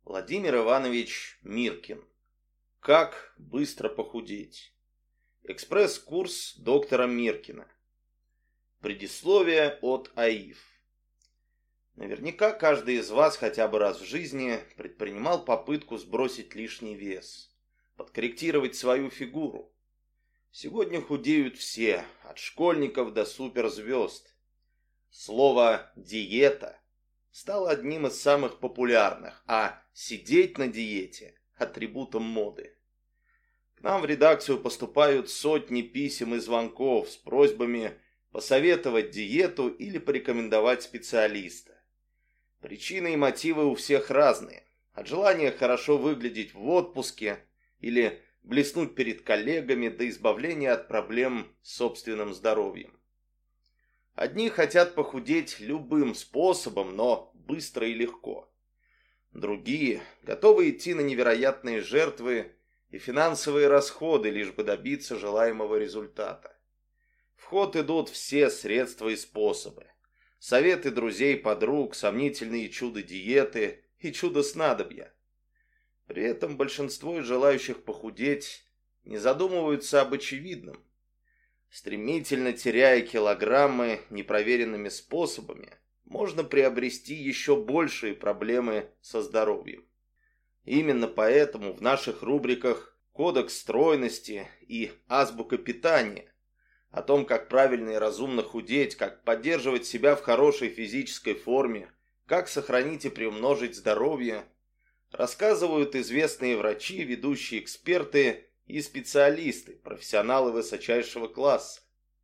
Владимир Иванович Миркин. Как быстро похудеть? Экспресс-курс доктора Миркина. Предисловие от АИФ. Наверняка каждый из вас хотя бы раз в жизни предпринимал попытку сбросить лишний вес, подкорректировать свою фигуру. Сегодня худеют все, от школьников до суперзвезд. Слово «диета» стало одним из самых популярных, а сидеть на диете – атрибутом моды. К нам в редакцию поступают сотни писем и звонков с просьбами посоветовать диету или порекомендовать специалиста. Причины и мотивы у всех разные. От желания хорошо выглядеть в отпуске или блеснуть перед коллегами до избавления от проблем с собственным здоровьем. Одни хотят похудеть любым способом, но быстро и легко. Другие готовы идти на невероятные жертвы и финансовые расходы, лишь бы добиться желаемого результата. В ход идут все средства и способы. Советы друзей, подруг, сомнительные чудо-диеты и чудо-снадобья. При этом большинство из желающих похудеть не задумываются об очевидном. Стремительно теряя килограммы непроверенными способами, можно приобрести еще большие проблемы со здоровьем. Именно поэтому в наших рубриках «Кодекс стройности» и «Азбука питания» о том, как правильно и разумно худеть, как поддерживать себя в хорошей физической форме, как сохранить и приумножить здоровье, рассказывают известные врачи, ведущие эксперты и специалисты, профессионалы высочайшего класса.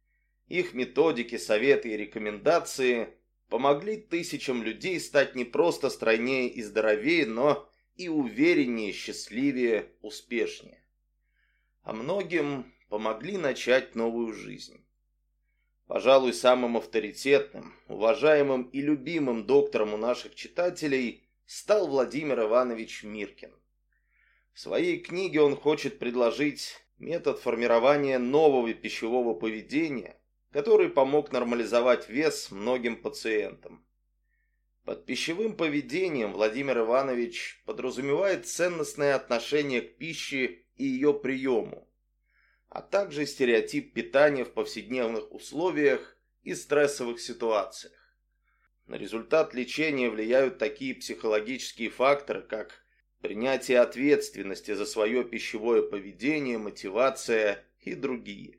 Их методики, советы и рекомендации помогли тысячам людей стать не просто стройнее и здоровее, но и увереннее, счастливее, успешнее. А многим помогли начать новую жизнь. Пожалуй, самым авторитетным, уважаемым и любимым доктором у наших читателей стал Владимир Иванович Миркин. В своей книге он хочет предложить метод формирования нового пищевого поведения, который помог нормализовать вес многим пациентам. Под пищевым поведением Владимир Иванович подразумевает ценностное отношение к пище и ее приему, а также стереотип питания в повседневных условиях и стрессовых ситуациях. На результат лечения влияют такие психологические факторы, как принятие ответственности за свое пищевое поведение, мотивация и другие.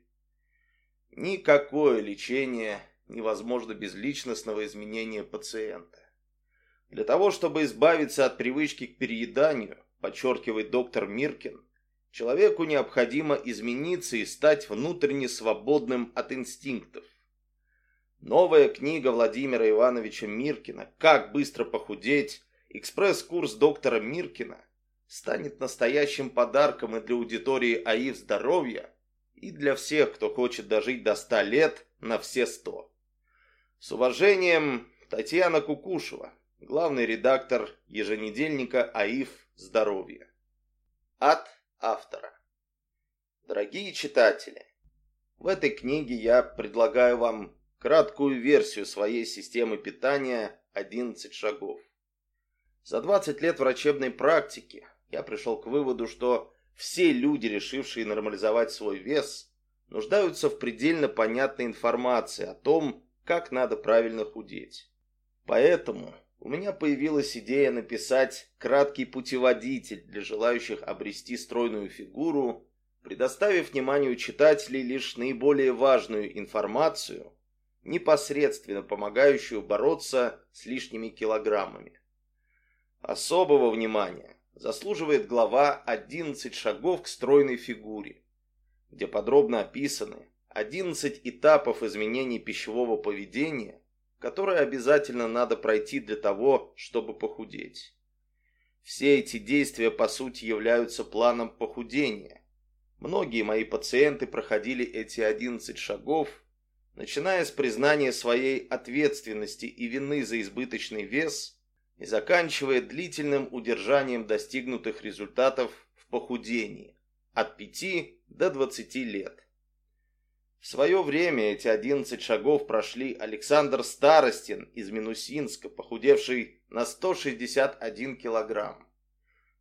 Никакое лечение невозможно без личностного изменения пациента. Для того, чтобы избавиться от привычки к перееданию, подчеркивает доктор Миркин, человеку необходимо измениться и стать внутренне свободным от инстинктов. Новая книга Владимира Ивановича Миркина «Как быстро похудеть», экспресс-курс доктора Миркина станет настоящим подарком и для аудитории АИФ здоровья, и для всех, кто хочет дожить до 100 лет на все 100. С уважением, Татьяна Кукушева, главный редактор еженедельника АИФ «Здоровье». От автора. Дорогие читатели, в этой книге я предлагаю вам краткую версию своей системы питания «11 шагов». За 20 лет врачебной практики я пришел к выводу, что все люди, решившие нормализовать свой вес, нуждаются в предельно понятной информации о том, как надо правильно худеть. Поэтому у меня появилась идея написать краткий путеводитель для желающих обрести стройную фигуру, предоставив вниманию читателей лишь наиболее важную информацию, непосредственно помогающую бороться с лишними килограммами. Особого внимания заслуживает глава «11 шагов к стройной фигуре», где подробно описаны 11 этапов изменений пищевого поведения, которые обязательно надо пройти для того, чтобы похудеть. Все эти действия, по сути, являются планом похудения. Многие мои пациенты проходили эти 11 шагов, начиная с признания своей ответственности и вины за избыточный вес и заканчивая длительным удержанием достигнутых результатов в похудении от 5 до 20 лет. В свое время эти 11 шагов прошли Александр Старостин из Минусинска, похудевший на 161 килограмм,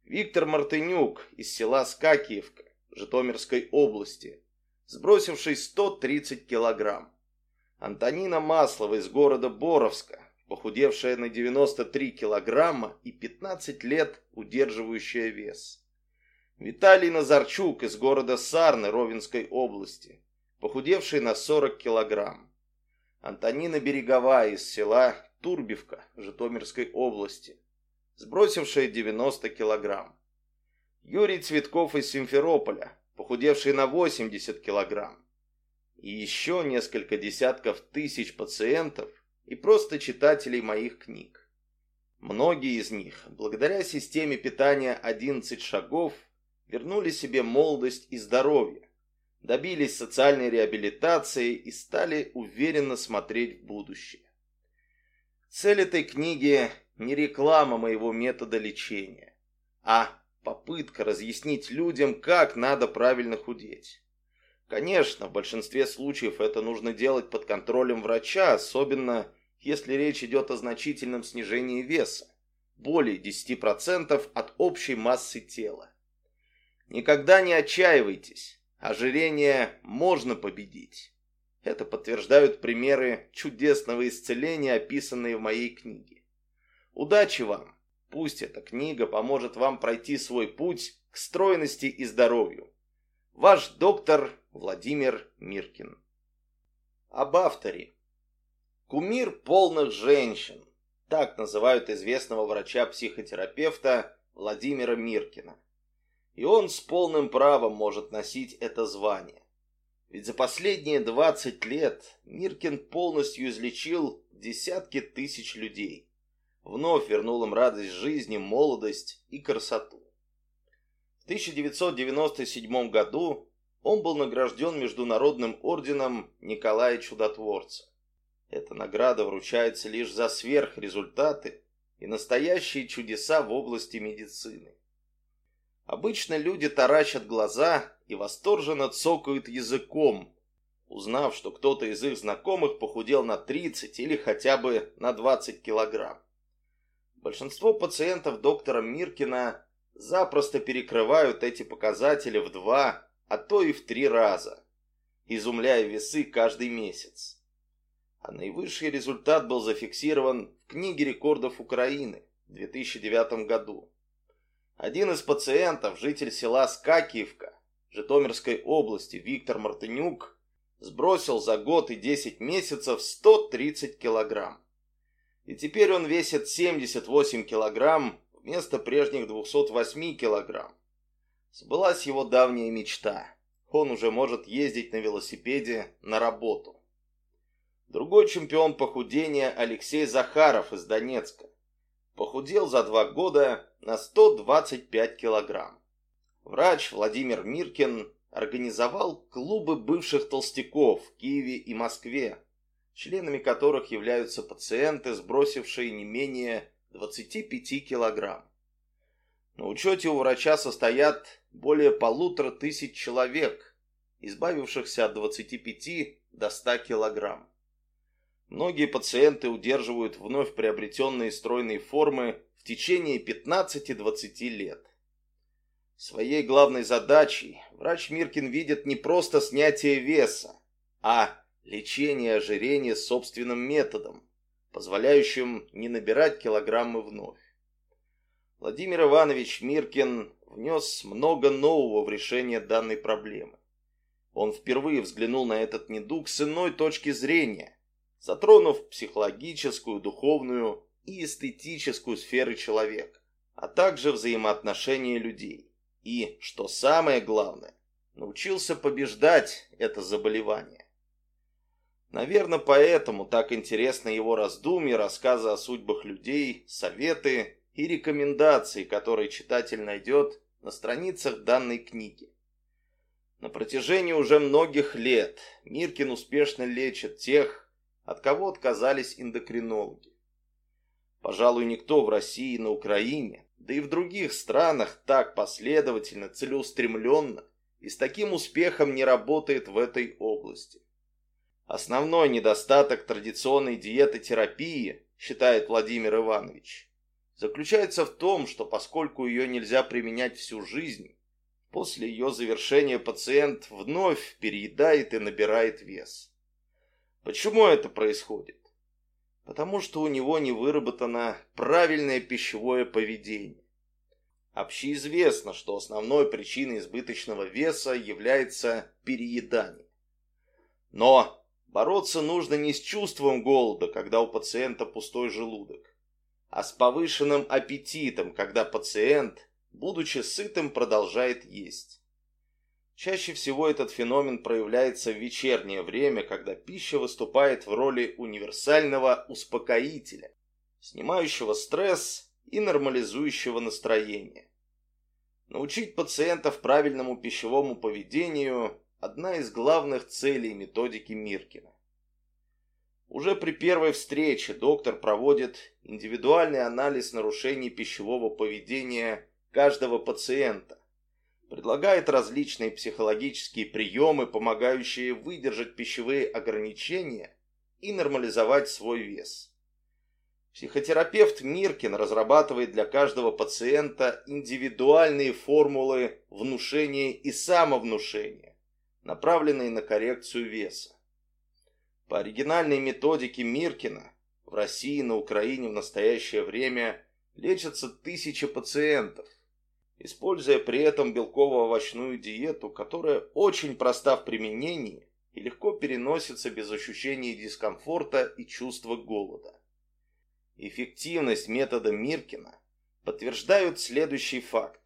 Виктор Мартынюк из села Скакиевка Житомирской области, сбросивший 130 килограмм. Антонина Маслова из города Боровска, похудевшая на 93 килограмма и 15 лет удерживающая вес. Виталий Назарчук из города Сарны Ровенской области, похудевший на 40 килограмм. Антонина Береговая из села Турбевка Житомирской области, сбросившая 90 килограмм. Юрий Цветков из Симферополя, похудевший на 80 килограмм. И еще несколько десятков тысяч пациентов и просто читателей моих книг. Многие из них, благодаря системе питания 11 шагов, вернули себе молодость и здоровье, добились социальной реабилитации и стали уверенно смотреть в будущее. Цель этой книги не реклама моего метода лечения, а попытка разъяснить людям, как надо правильно худеть. Конечно, в большинстве случаев это нужно делать под контролем врача, особенно если речь идет о значительном снижении веса, более 10% от общей массы тела. Никогда не отчаивайтесь, ожирение можно победить. Это подтверждают примеры чудесного исцеления, описанные в моей книге. Удачи вам! Пусть эта книга поможет вам пройти свой путь к стройности и здоровью. Ваш доктор Владимир Миркин. Об авторе. Кумир полных женщин. Так называют известного врача-психотерапевта Владимира Миркина. И он с полным правом может носить это звание. Ведь за последние 20 лет Миркин полностью излечил десятки тысяч людей. Вновь вернул им радость жизни, молодость и красоту. В 1997 году он был награжден Международным орденом Николая Чудотворца. Эта награда вручается лишь за сверхрезультаты и настоящие чудеса в области медицины. Обычно люди таращат глаза и восторженно цокают языком, узнав, что кто-то из их знакомых похудел на 30 или хотя бы на 20 килограмм. Большинство пациентов доктора Миркина запросто перекрывают эти показатели в 2, а то и в 3 раза, изумляя весы каждый месяц. А наивысший результат был зафиксирован в Книге рекордов Украины в 2009 году. Один из пациентов, житель села Скакиевка Житомирской области Виктор Мартынюк, сбросил за год и 10 месяцев 130 килограмм. И теперь он весит 78 килограмм вместо прежних 208 килограмм. Сбылась его давняя мечта. Он уже может ездить на велосипеде на работу. Другой чемпион похудения Алексей Захаров из Донецка похудел за 2 года на 125 килограмм. Врач Владимир Миркин организовал клубы бывших толстяков в Киеве и Москве, членами которых являются пациенты, сбросившие не менее 25 килограмм. На учете у врача состоят более 1500 человек, избавившихся от 25 до 100 килограмм. Многие пациенты удерживают вновь приобретенные стройные формы в течение 15-20 лет. Своей главной задачей врач Миркин видит не просто снятие веса, а лечение ожирения собственным методом, позволяющим не набирать килограммы вновь. Владимир Иванович Миркин внес много нового в решение данной проблемы. Он впервые взглянул на этот недуг с иной точки зрения, затронув психологическую, духовную и эстетическую сферы человека, а также взаимоотношения людей. И, что самое главное, научился побеждать это заболевание. Наверное, поэтому так интересны его раздумья, рассказы о судьбах людей, советы и рекомендации, которые читатель найдет на страницах данной книги. На протяжении уже многих лет Миркин успешно лечит тех, от кого отказались эндокринологи. Пожалуй, никто в России и на Украине, да и в других странах так последовательно, целеустремленно и с таким успехом не работает в этой области. Основной недостаток традиционной диеты-терапии, считает Владимир Иванович, заключается в том, что поскольку ее нельзя применять всю жизнь, после ее завершения пациент вновь переедает и набирает вес. Почему это происходит? Потому что у него не выработано правильное пищевое поведение. Общеизвестно, что основной причиной избыточного веса является переедание. Но бороться нужно не с чувством голода, когда у пациента пустой желудок, а с повышенным аппетитом, когда пациент, будучи сытым, продолжает есть. Чаще всего этот феномен проявляется в вечернее время, когда пища выступает в роли универсального успокоителя, снимающего стресс и нормализующего настроение. Научить пациентов правильному пищевому поведению – одна из главных целей методики Миркина. Уже при первой встрече доктор проводит индивидуальный анализ нарушений пищевого поведения каждого пациента, предлагает различные психологические приемы, помогающие выдержать пищевые ограничения и нормализовать свой вес. Психотерапевт Миркин разрабатывает для каждого пациента индивидуальные формулы внушения и самовнушения, направленные на коррекцию веса. По оригинальной методике Миркина в России и на Украине в настоящее время лечатся тысячи пациентов, используя при этом белково-овощную диету, которая очень проста в применении и легко переносится без ощущения дискомфорта и чувства голода. Эффективность метода Миркина подтверждают следующий факт.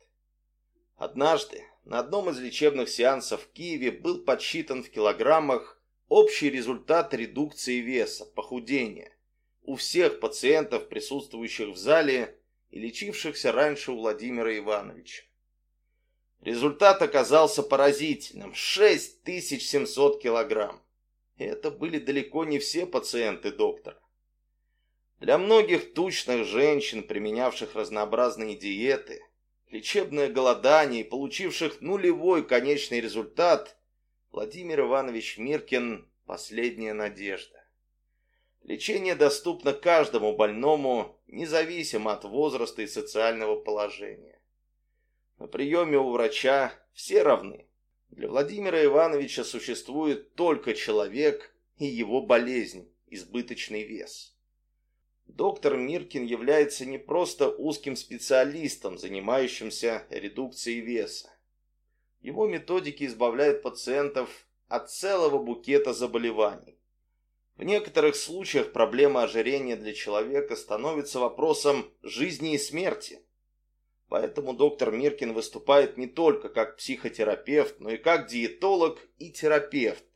Однажды на одном из лечебных сеансов в Киеве был подсчитан в килограммах общий результат редукции веса, похудения, у всех пациентов, присутствующих в зале и лечившихся раньше у Владимира Ивановича. Результат оказался поразительным – 6700 килограмм. И это были далеко не все пациенты доктора. Для многих тучных женщин, применявших разнообразные диеты, лечебное голодание и получивших нулевой конечный результат, Владимир Иванович Миркин – последняя надежда. Лечение доступно каждому больному, независимо от возраста и социального положения. На приеме у врача все равны. Для Владимира Ивановича существует только человек и его болезнь – избыточный вес. Доктор Миркин является не просто узким специалистом, занимающимся редукцией веса. Его методики избавляют пациентов от целого букета заболеваний. В некоторых случаях проблема ожирения для человека становится вопросом жизни и смерти. Поэтому доктор Миркин выступает не только как психотерапевт, но и как диетолог и терапевт.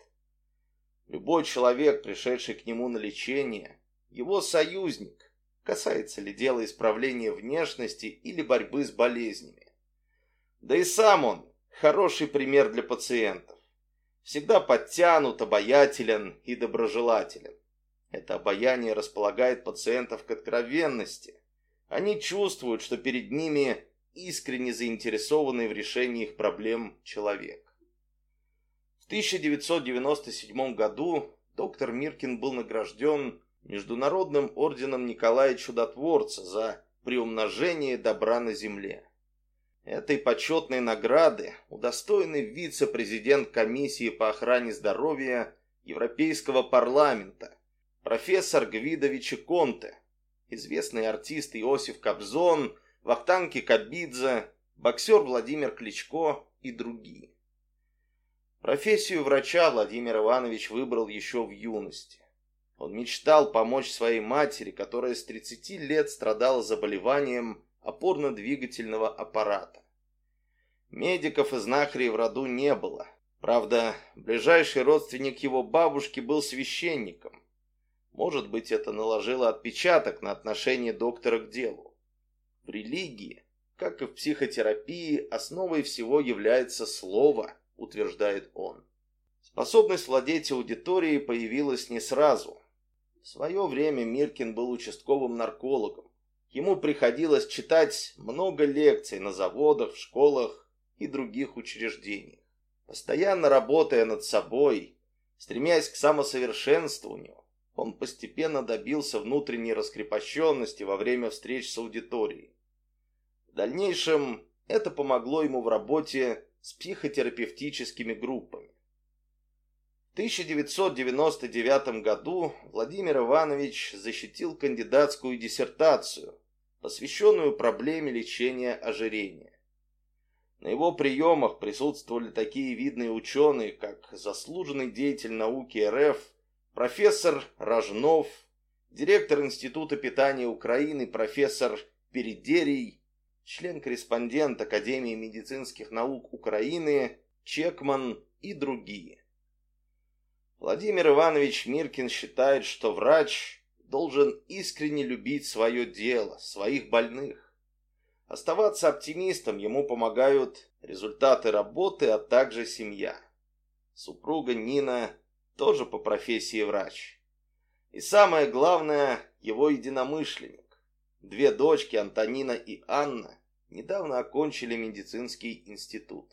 Любой человек, пришедший к нему на лечение, его союзник, касается ли дела исправления внешности или борьбы с болезнями. Да и сам он хороший пример для пациентов. Всегда подтянут, обаятелен и доброжелателен. Это обаяние располагает пациентов к откровенности. Они чувствуют, что перед ними искренне заинтересованный в решении их проблем человек. В 1997 году доктор Миркин был награжден Международным орденом Николая Чудотворца за приумножение добра на земле. Этой почетной награды удостоенный вице-президент комиссии по охране здоровья Европейского парламента, профессор Гвидо Вичиконте, известный артист Иосиф Кобзон, Вахтанг Кикабидзе, боксер Владимир Кличко и другие. Профессию врача Владимир Иванович выбрал еще в юности. Он мечтал помочь своей матери, которая с 30 лет страдала заболеванием опорно-двигательного аппарата. Медиков и знахарей в роду не было. Правда, ближайший родственник его бабушки был священником. Может быть, это наложило отпечаток на отношение доктора к делу. В религии, как и в психотерапии, основой всего является слово, утверждает он. Способность владеть аудиторией появилась не сразу. В свое время Миркин был участковым наркологом. Ему приходилось читать много лекций на заводах, в школах и других учреждениях. Постоянно работая над собой, стремясь к самосовершенствованию, он постепенно добился внутренней раскрепощенности во время встреч с аудиторией. В дальнейшем это помогло ему в работе с психотерапевтическими группами. В 1999 году Владимир Иванович защитил кандидатскую диссертацию, посвященную проблеме лечения ожирения. На его приемах присутствовали такие видные ученые, как заслуженный деятель науки РФ, профессор Рожнов, директор Института питания Украины профессор Передерий, член-корреспондент Академии медицинских наук Украины Чекман и другие. Владимир Иванович Миркин считает, что врач должен искренне любить свое дело, своих больных. Оставаться оптимистом ему помогают результаты работы, а также семья. Супруга Нина тоже по профессии врач. И самое главное, его единомышленник. 2 дочки, Антонина и Анна, недавно окончили медицинский институт.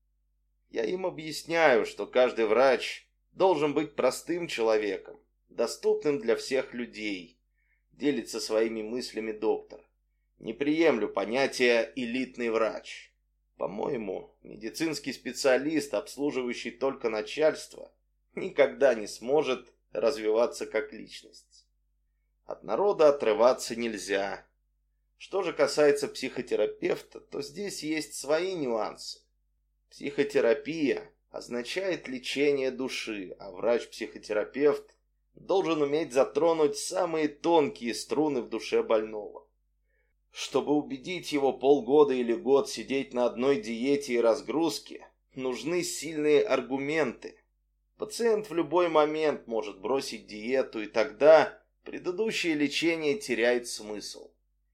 Я им объясняю, что каждый врач должен быть простым человеком, доступным для всех людей, делится своими мыслями доктор. Не приемлю понятия «элитный врач». По-моему, медицинский специалист, обслуживающий только начальство, никогда не сможет развиваться как личность. От народа отрываться нельзя. Что же касается психотерапевта, то здесь есть свои нюансы. Психотерапия означает лечение души, а врач-психотерапевт должен уметь затронуть самые тонкие струны в душе больного. Чтобы убедить его полгода или год сидеть на одной диете и разгрузке, нужны сильные аргументы. Пациент в любой момент может бросить диету, и тогда предыдущее лечение теряет смысл.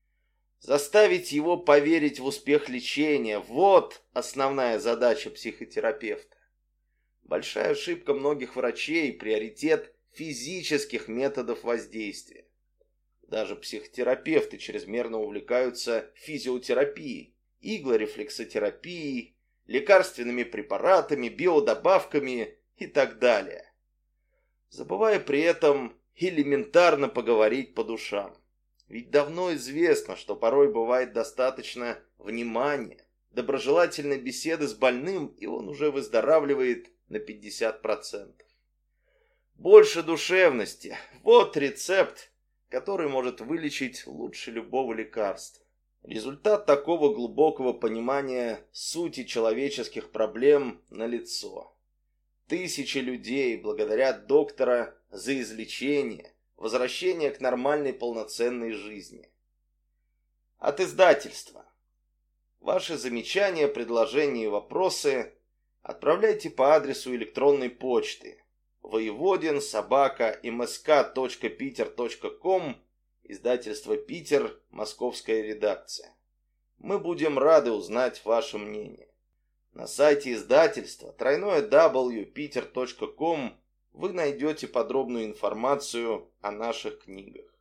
Заставить его поверить в успех лечения – вот основная задача психотерапевта. Большая ошибка многих врачей – приоритет физических методов воздействия. Даже психотерапевты чрезмерно увлекаются физиотерапией, иглорефлексотерапией, лекарственными препаратами, биодобавками и так далее, забывая при этом элементарно поговорить по душам. Ведь давно известно, что порой бывает достаточно внимания, доброжелательной беседы с больным, и он уже выздоравливает на 50%. Больше душевности – вот рецепт, который может вылечить лучше любого лекарства. Результат такого глубокого понимания сути человеческих проблем налицо. Тысячи людей благодарят доктора за излечение, возвращение к нормальной полноценной жизни. От издательства. Ваши замечания, предложения и вопросы отправляйте по адресу электронной почты voyvodin@msk.peter.com, издательство Питер, московская редакция. Мы будем рады узнать ваше мнение. На сайте издательства www.peter.com вы найдете подробную информацию о наших книгах.